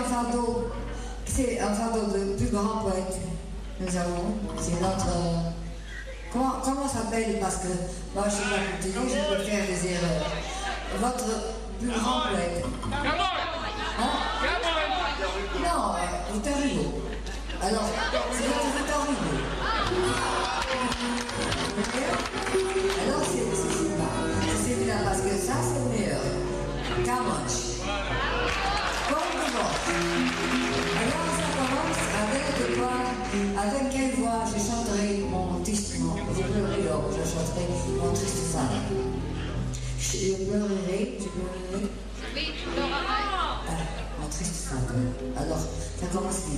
c'est un fardeau de plus grand poète. Nous avons, c'est notre. Comment ça s'appelle? Parce que moi je suis pas cultivée, je peux faire des erreurs. Votre plus grand poète. Hein? Non, Victor Hugo. Alors, c'est votre Victor Hugo. Alors c'est bien parce que ça c'est le meilleur. Camoche. Comme de voix. Alors ça commence avec quelle voix je chanterai mon triste, je chanterai mon triste femme. Je pleurerai. Oui, tu pleureras. Mon triste femme. Alors, ça commence bien.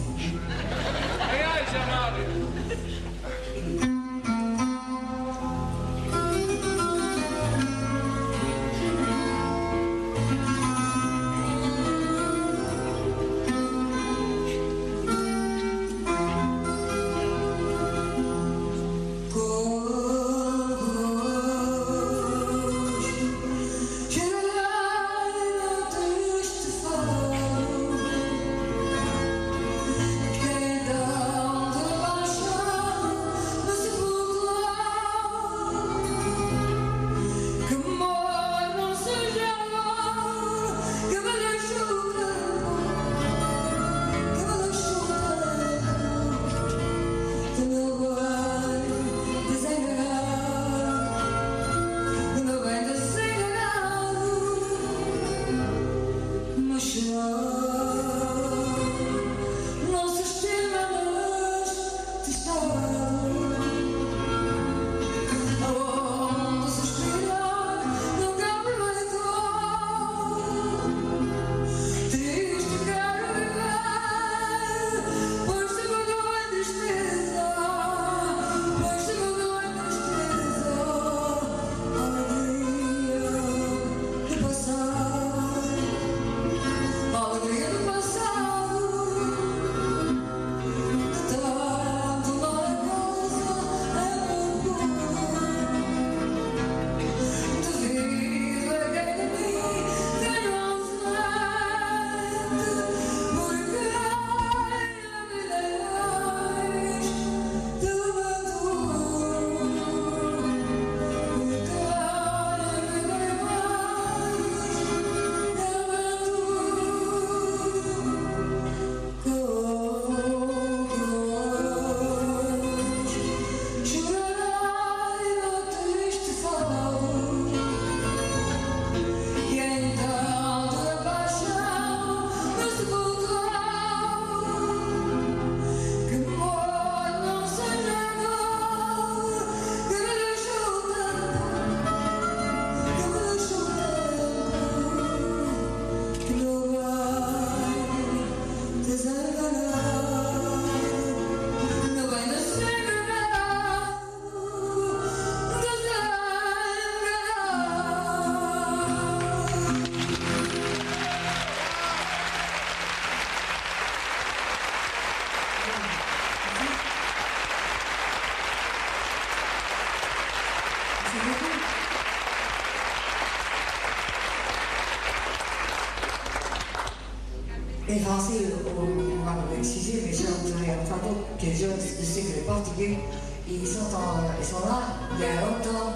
Les Français, on va m'excuser, mais j'ai un fardeau que je sais que les Portugais, ils sont là il y a longtemps,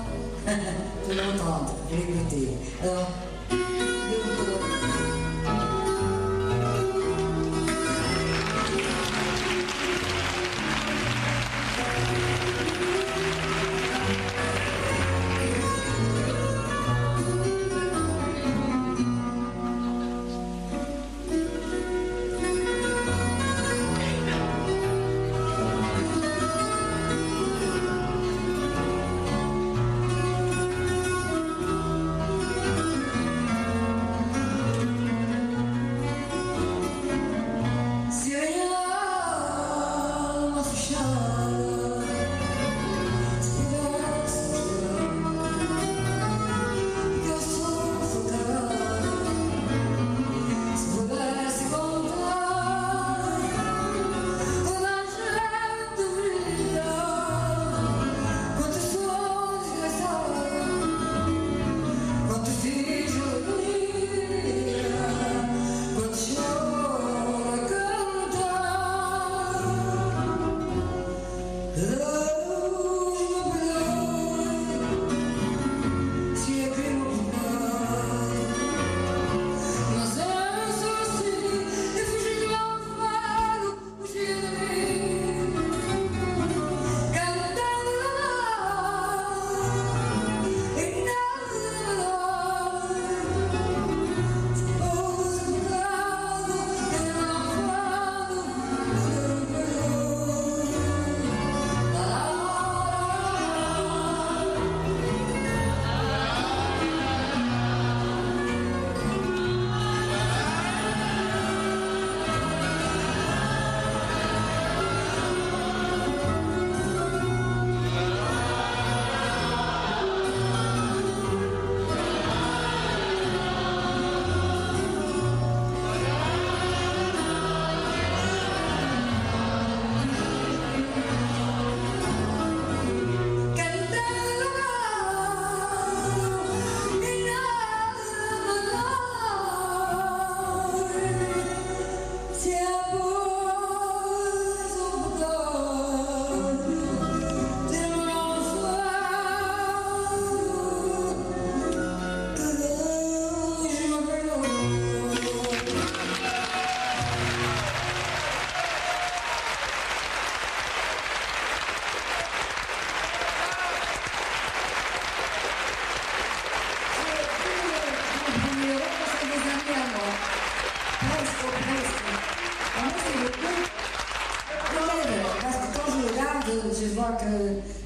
tout longtemps, pour l'écouter. Alors,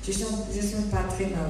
Je suis pas très mal.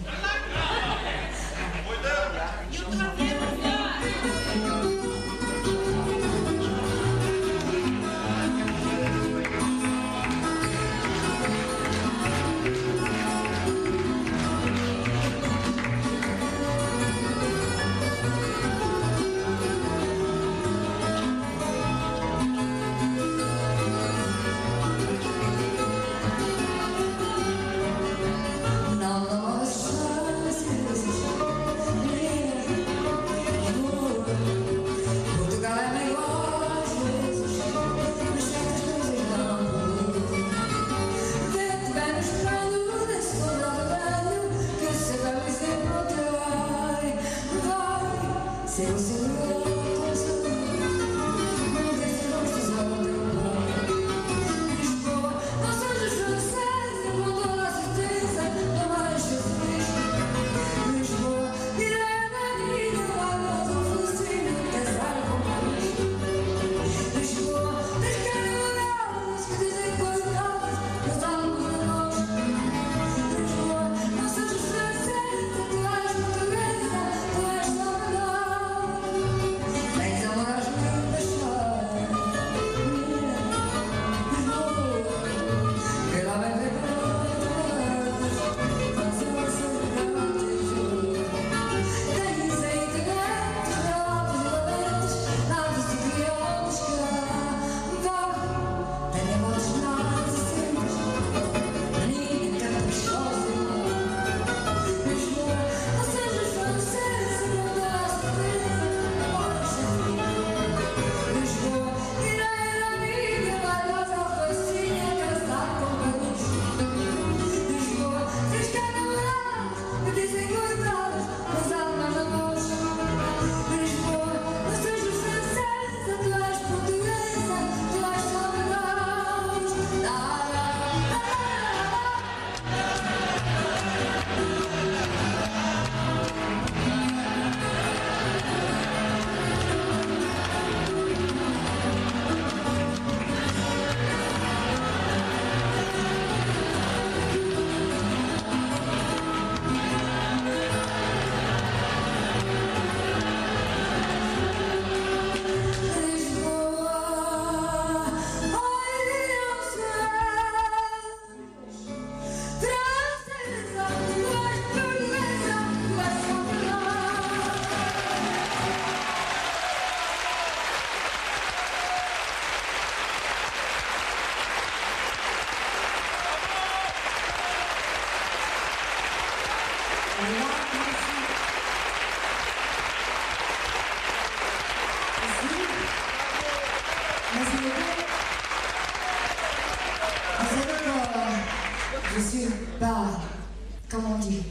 Je suis pas, comment on dit,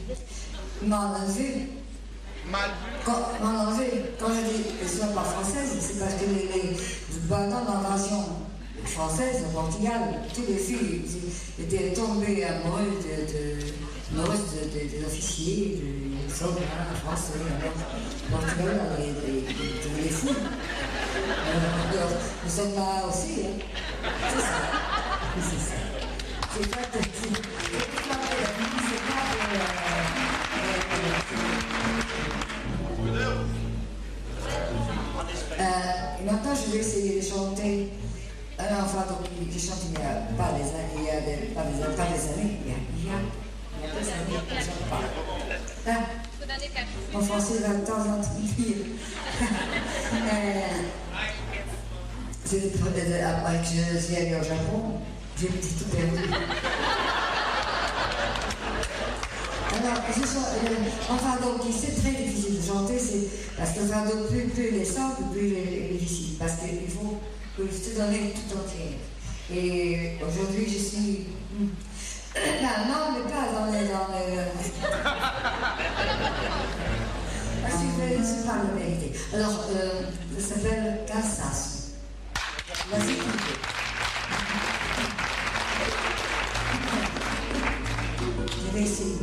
mal vue. Mal vue. Quand je dis que je ne suis pas française, c'est parce que pendant l'invasion française au Portugal, toutes les filles étaient tombées amoureuses des officiers, des soldats français. Le Portugal les fous. Nous sommes là aussi. Hein. C'est ça. C'est ça. C'est pas de maintenant, je vais essayer de chanter un enfant qui chante il n'y a pas des années, il y a des années, je ne chante pas. Mon français va de temps en temps dire. Après que je suis allée au Japon, j'ai tout perdu. Alors, enfin, donc, c'est très difficile de chanter, c'est parce que plus les sortent, plus il est difficile, parce qu'il faut se donner tout entier. Et aujourd'hui, je suis... non, mais pas dans les... C'est pas la vérité. Alors, ça s'appelle Cansaço. Vas-y, écoutez. Je vais essayer.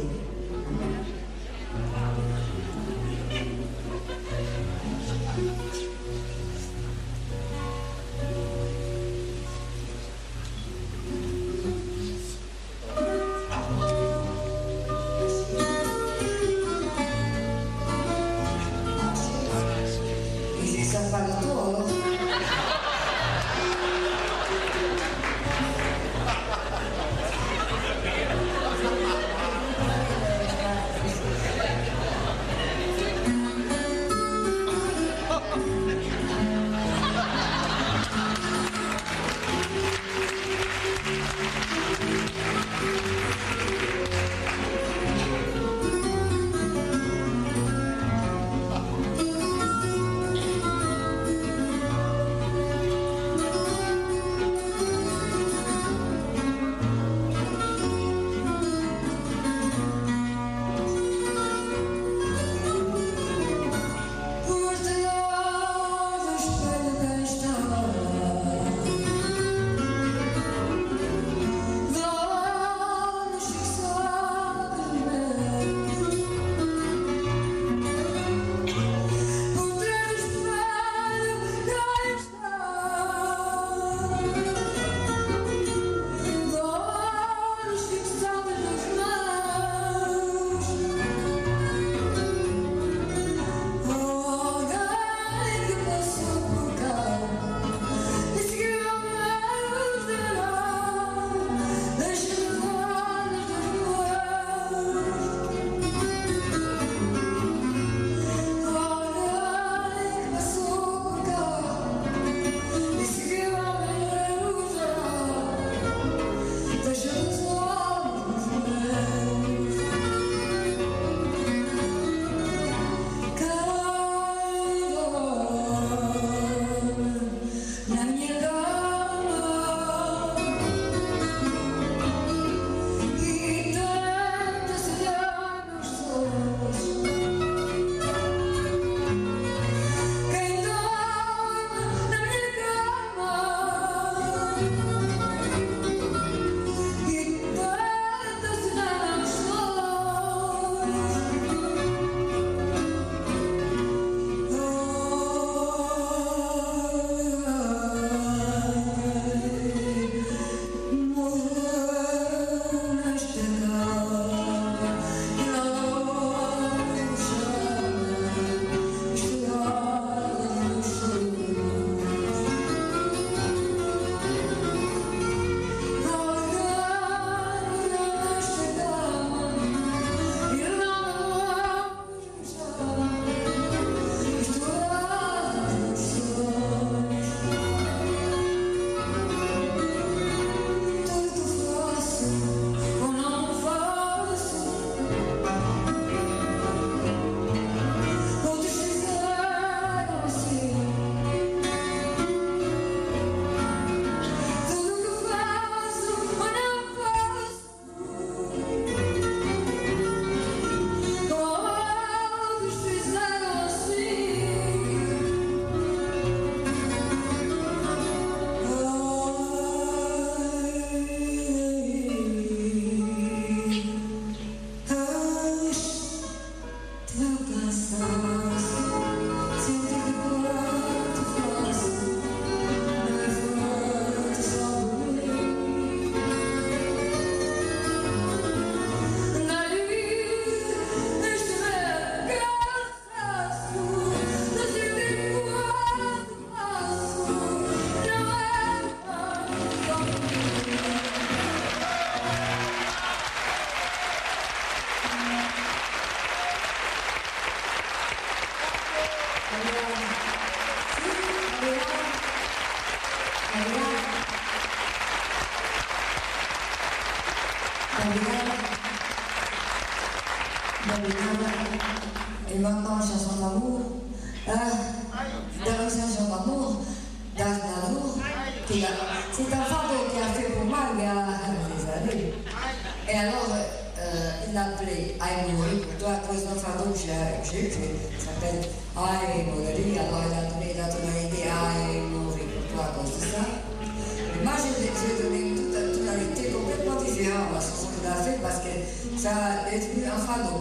Et maintenant, chanson d'amour. Dans une chanson d'amour, d'Aznavour, c'est un fardeau qui a fait pour moi il y a des années. Et alors, il l'a appelé Aïe mourir pour toi à cause d'un fardeau que j'ai eu, qui s'appelle Aïe mourir. Alors, il a donné Aïe mourir pour toi à cause de ça. Et moi, j'ai donné une tonalité complètement différente à la chanson qu'il a fait parce que ça est devenu un fardeau.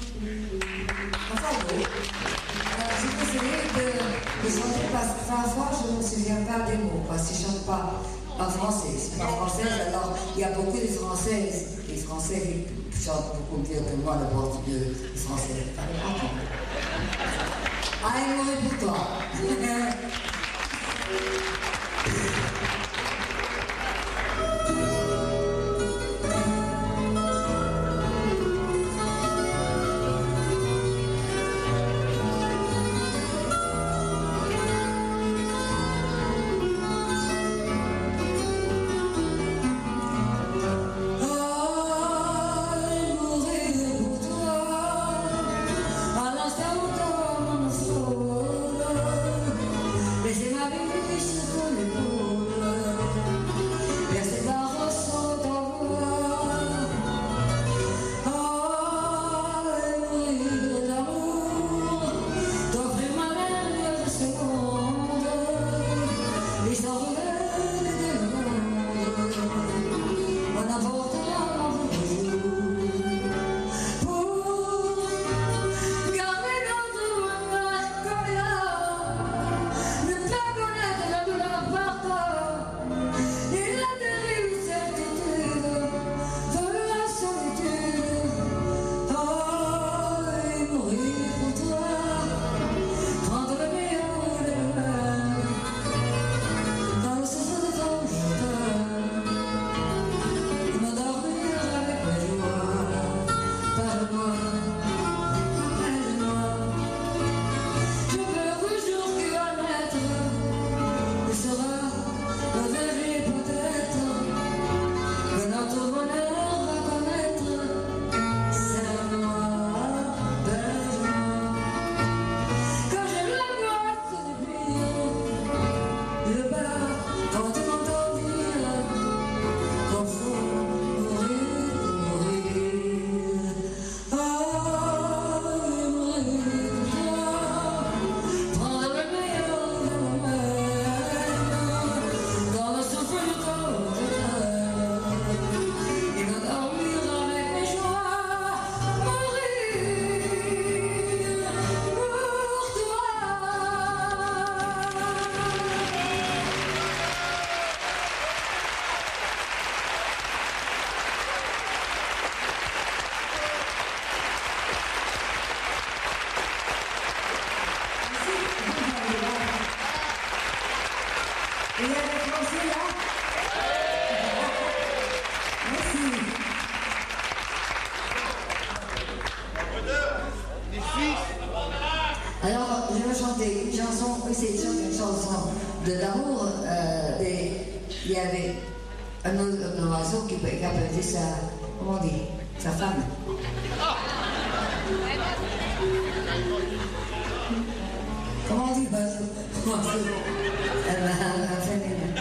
Je vais essayer de chanter parce que parfois je ne me souviens pas des mots, parce que je ne chante pas en français. Je suis pas française, alors il y a beaucoup de Françaises, des Français qui chantent beaucoup mieux que moi le portugais français. Aïe, mourir pour toi. Alors, je vais chanter une chanson, oui, c'est une chanson de l'amour. Il y avait un oiseau qui appelait sa, comment on dit, sa femme. Comment on dit, un féminin.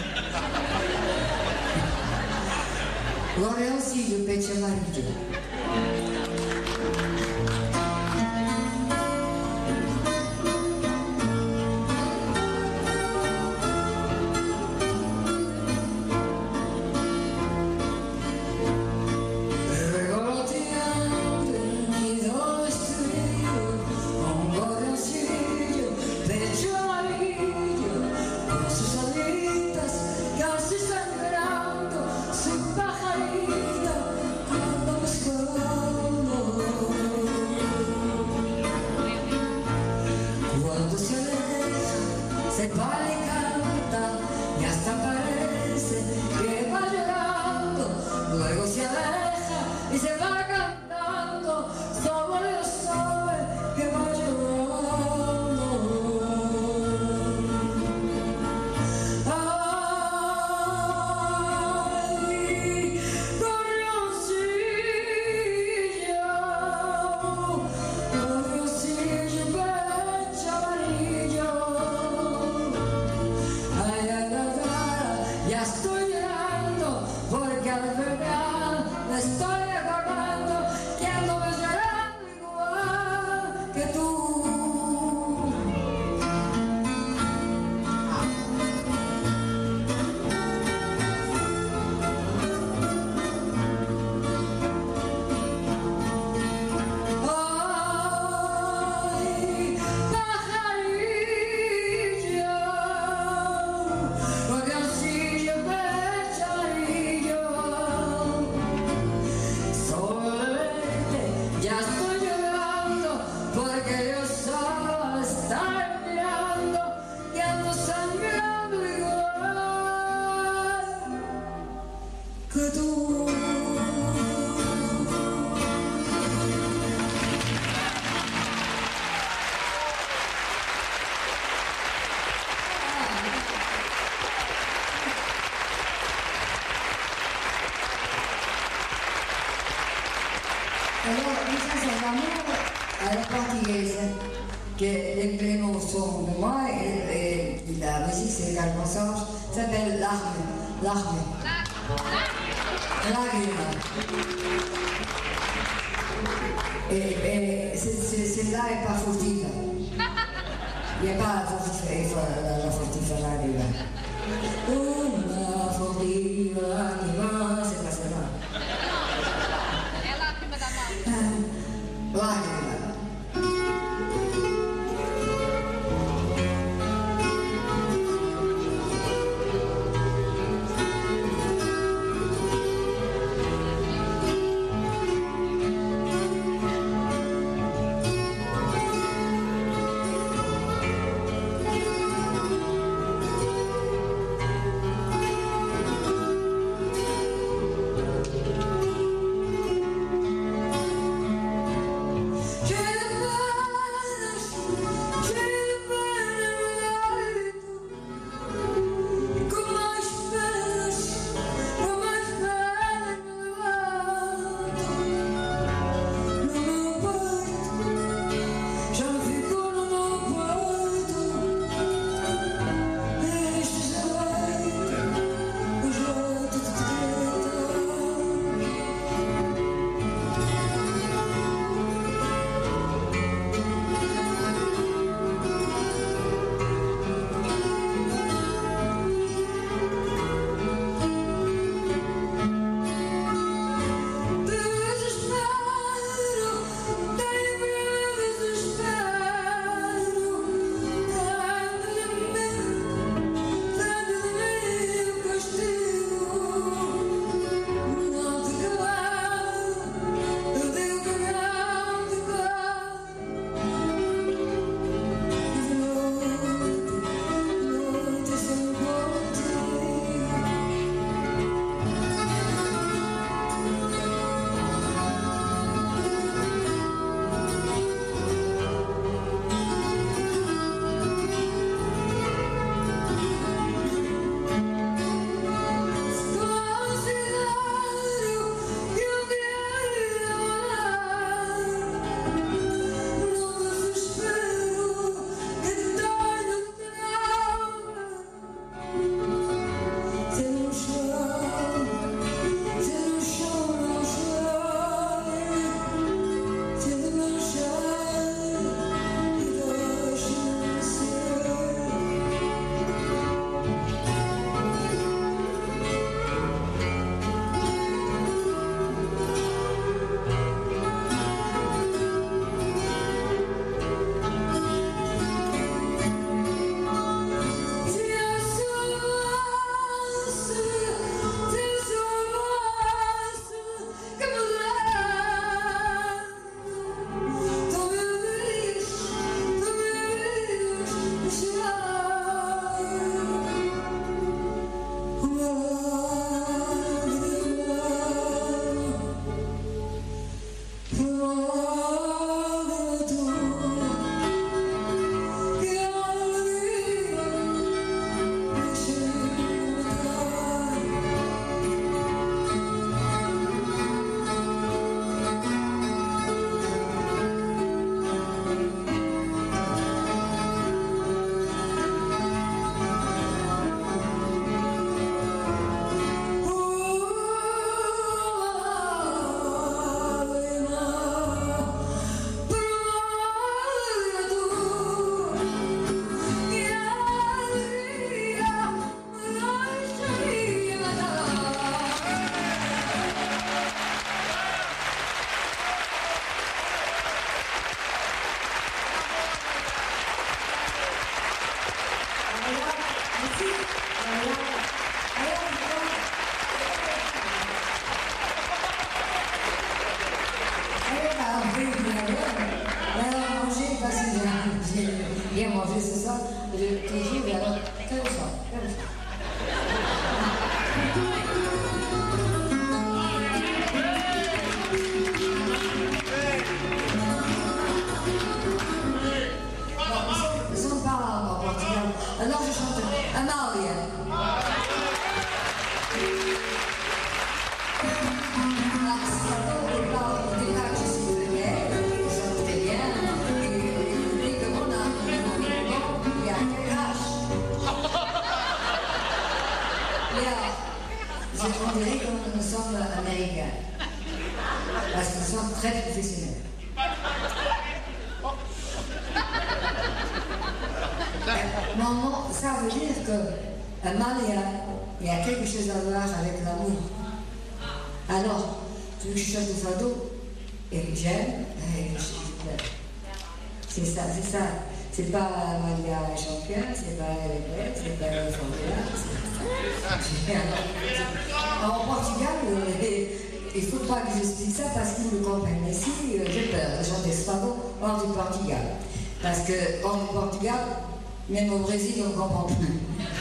Vorrei aussi le pezzo marito. Su pajarito, cuando busco une chanson d'amour à la portugaise, que les mots sont de moi et la musique c'est également ça, s'appelle Larme. Larme. Et celle-là n'est pas fautive. Il n'y a pas la fautive anima. Una fautive anima, c'est pas celle-là. È lacrima d'amore. Lacrima. Bien mangé, c'est ça. Je te dis, mais alors, comme ça, comme ça. Ils sont pas là en Portugal. Alors je chante Amália. très professionnels. Maman, ça veut dire que mal, il y a quelque chose à voir avec l'amour. Alors, tu veux que je chante le fado et que j'aime, c'est ça, c'est ça. C'est pas Maria Champion, c'est pas Elebet, c'est pas Formula, c'est ça. En Portugal, il ne faut pas que j'explique ça parce qu'ils me comprennent. Mais si j'ai peur de chanter ce fado hors du Portugal. Parce que hors du Portugal, même au Brésil, on ne comprend plus.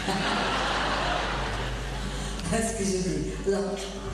C'est ce que je dis. Donc,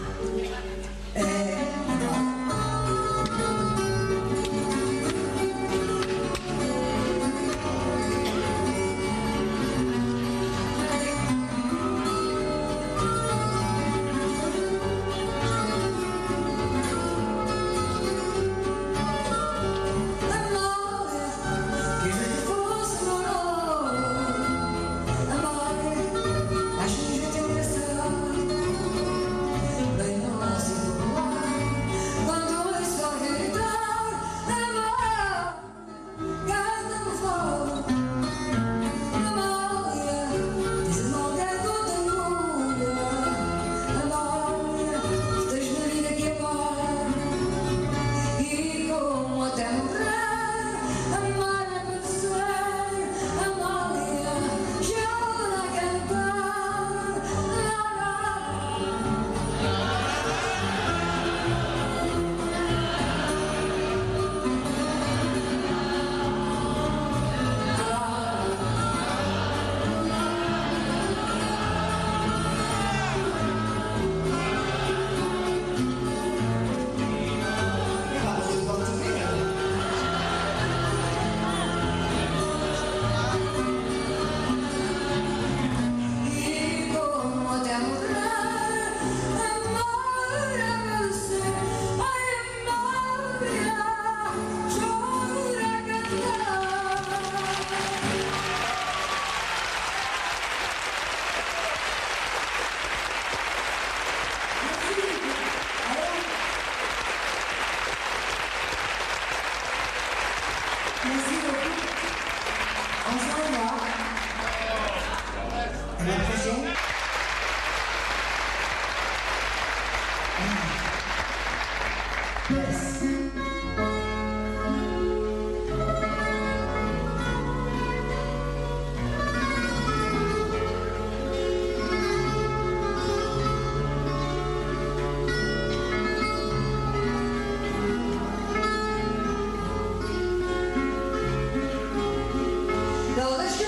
merci beaucoup. On s'en va. À la prochaine. Yes. So let's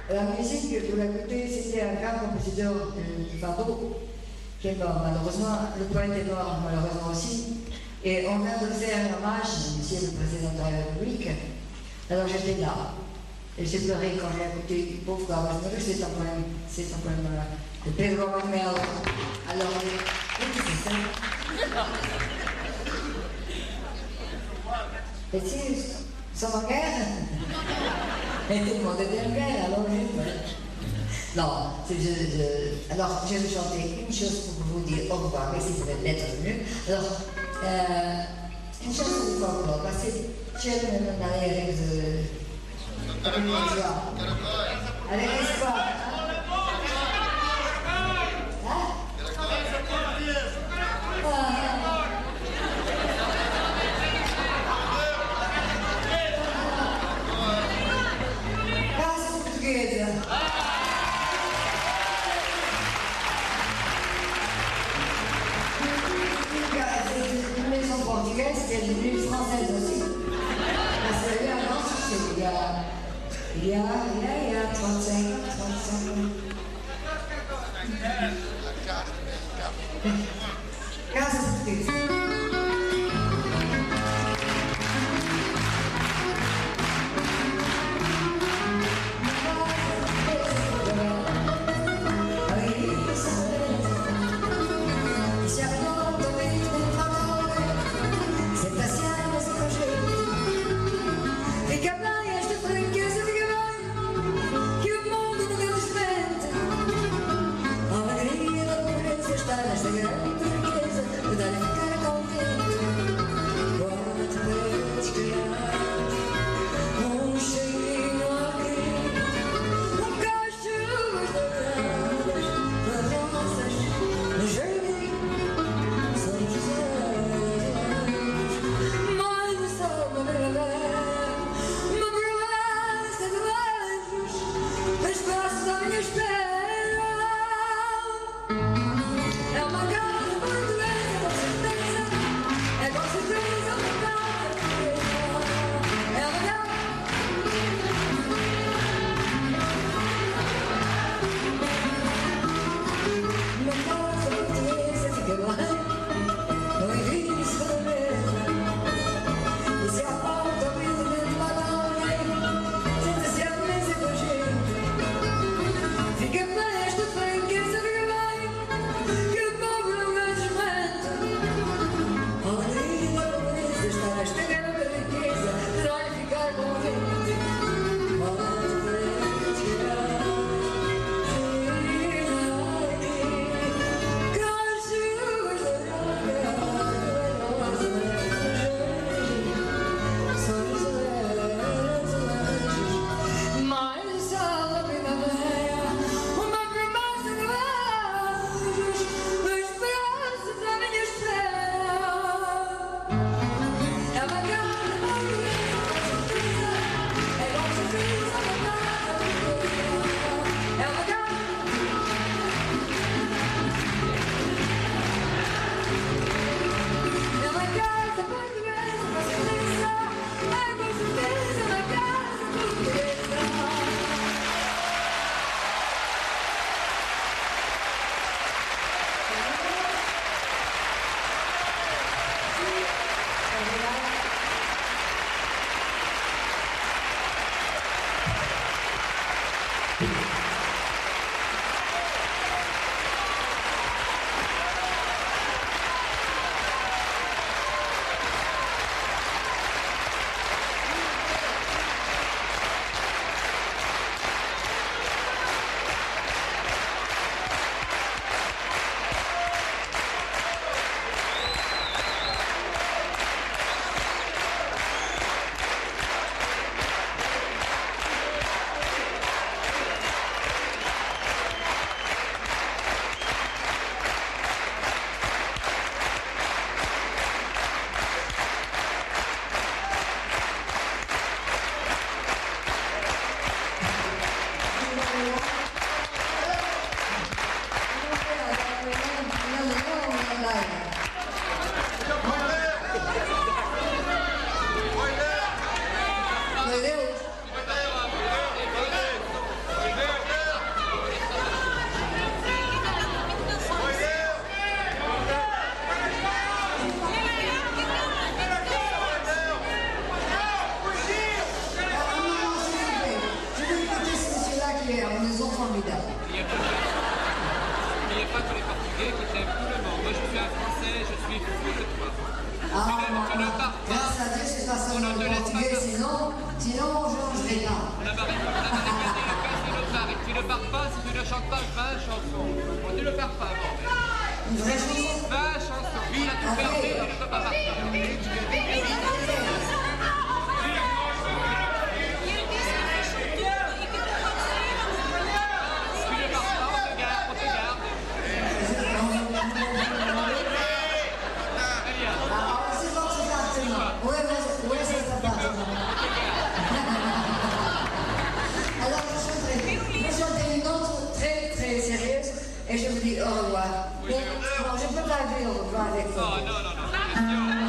La musique que vous l'écoutez, c'était un grand compositeur du fado, qui est mort malheureusement, le poète est mort malheureusement aussi, et on vient de faire un hommage, monsieur le président de la République, alors j'étais là, et j'ai pleuré quand j'ai écouté pauvre Carlos Neves, c'est un poème de Pedro Romero, alors, c'est ça. Et si, sono en guerre. Et tout le monde était en guerre, alors non, alors je vais chanter une chose pour vous dire au revoir, merci d'être venu. Alors, une chanson de folklore, parce que j'aime aller avec joie. Avec espoir. Une maison portugaise qui est devenue française aussi. Parce qu'il y a un grand succès. Il y a 35 ans. Casa portuguesa. formidable. N'oubliez pas tous les Portugais qui t'aiment tout le monde. Moi, je suis un Français, je suis fou de toi. Ah, Tu ne pars pas. grâce à Dieu, c'est pas ça On ne le te laisse portugais, pas. sinon on changerait pas. La Marie, tu ne pars pas si tu ne chantes pas 20 chansons. Tu ne pars pas, bon. Une vraie chanson. 20 chansons. Lui, il a tout perdu, il ne peut pas partir. Et je vous dis au revoir. Mais, bon, je ne peux pas dire au revoir avec vous. Non, non, non, non.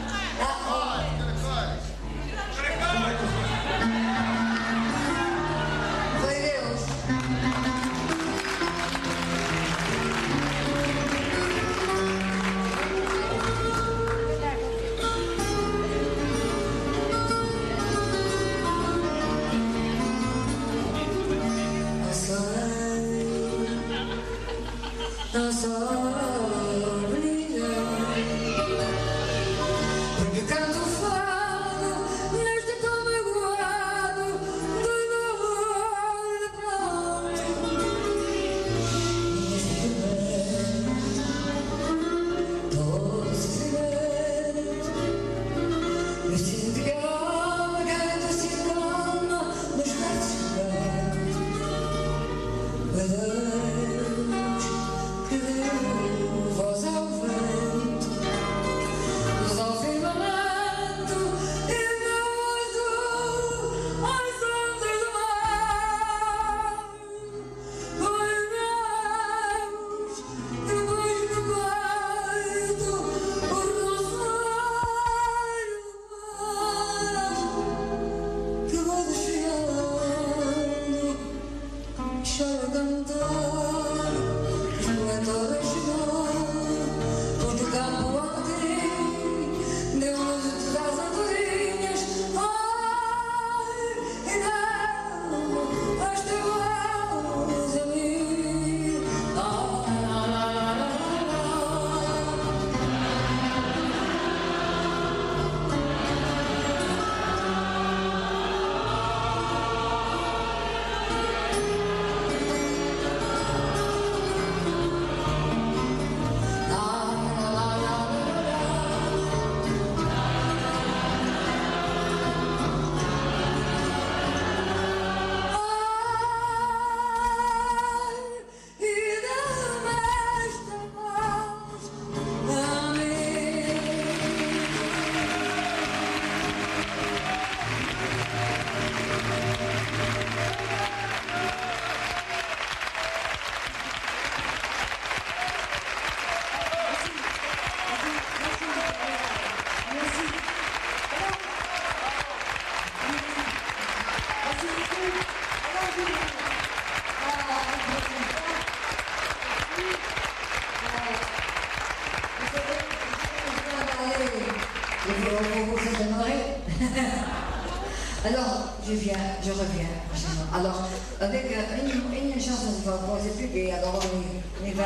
Alors, je reviens. Alors, avec une chanson de voix, c'est plus gay, alors on y va.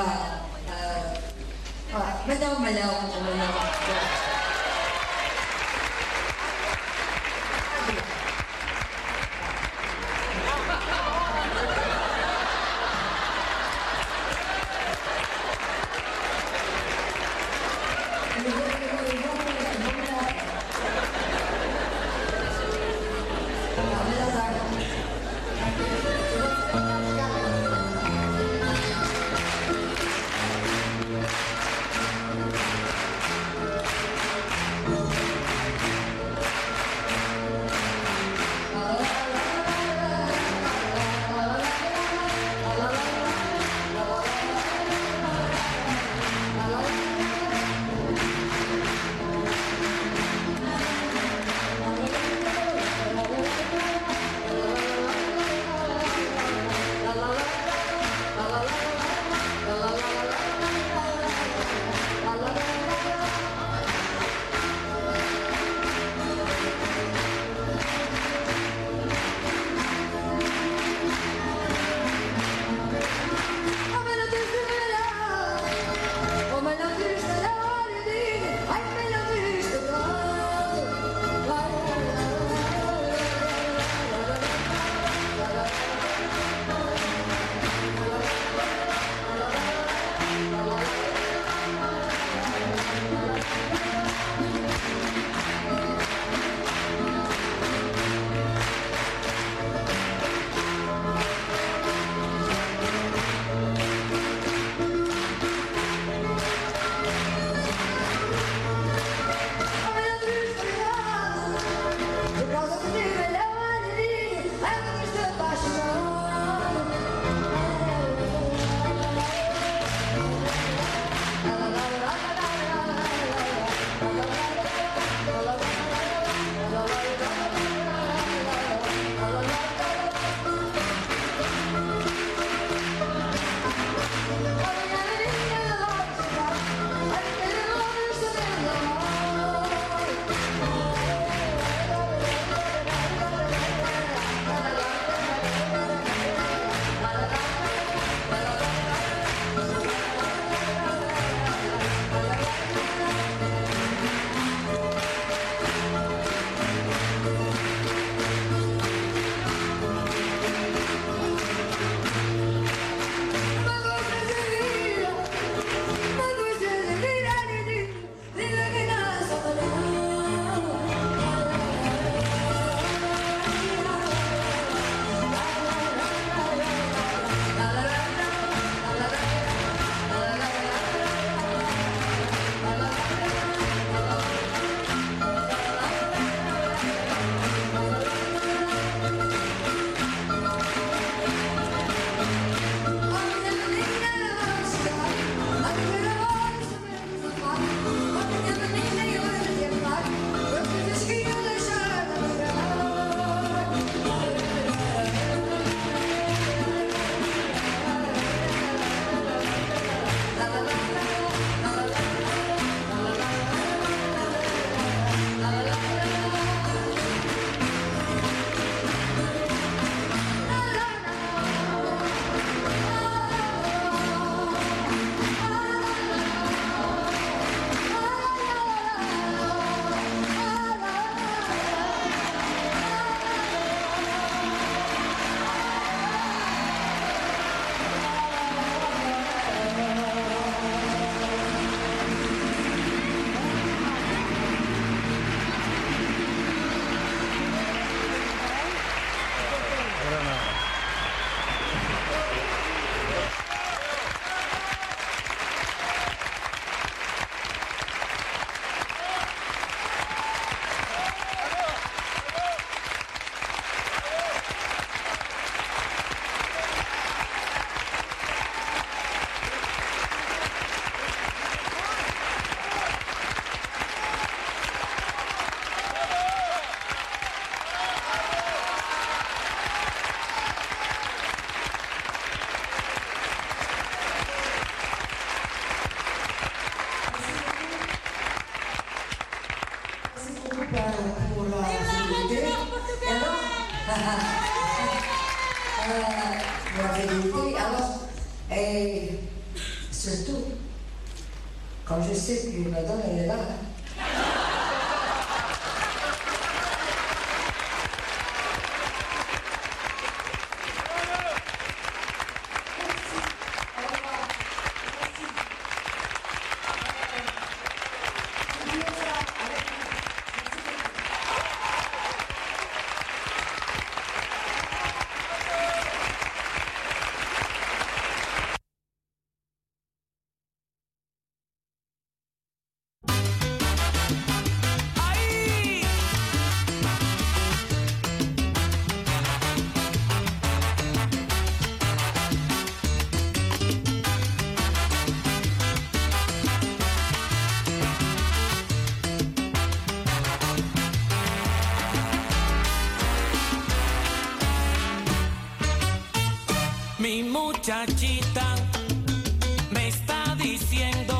Voilà, maintenant, la fidélité. Alors, et surtout, quand je sais que madame, elle est là, hein. Mi muchachita me está diciendo